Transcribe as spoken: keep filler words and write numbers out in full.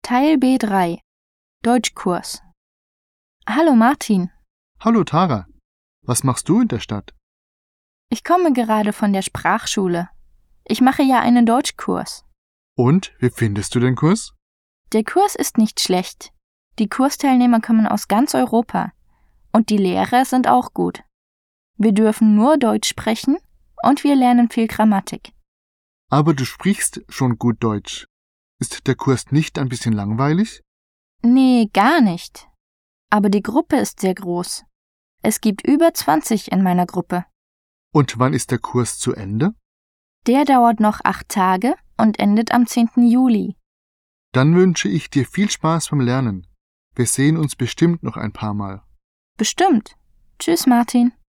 Teil B drei Deutschkurs. Hallo Martin. Hallo Tara, was machst du in der Stadt? Ich komme gerade von der Sprachschule. Ich mache ja einen Deutschkurs. Und, wie findest du den Kurs? Der Kurs ist nicht schlecht. Die Kursteilnehmer kommen aus ganz Europa. Und die Lehrer sind auch gut. Wir dürfen nur Deutsch sprechen und wir lernen viel Grammatik. Aber du sprichst schon gut Deutsch. Ist der Kurs nicht ein bisschen langweilig? Nee, gar nicht. Aber die Gruppe ist sehr groß. Es gibt über zwanzig in meiner Gruppe. Und wann ist der Kurs zu Ende? Der dauert noch acht Tage und endet am zehnten Juli. Dann wünsche ich dir viel Spaß beim Lernen. Wir sehen uns bestimmt noch ein paar Mal. Bestimmt. Tschüss, Martin.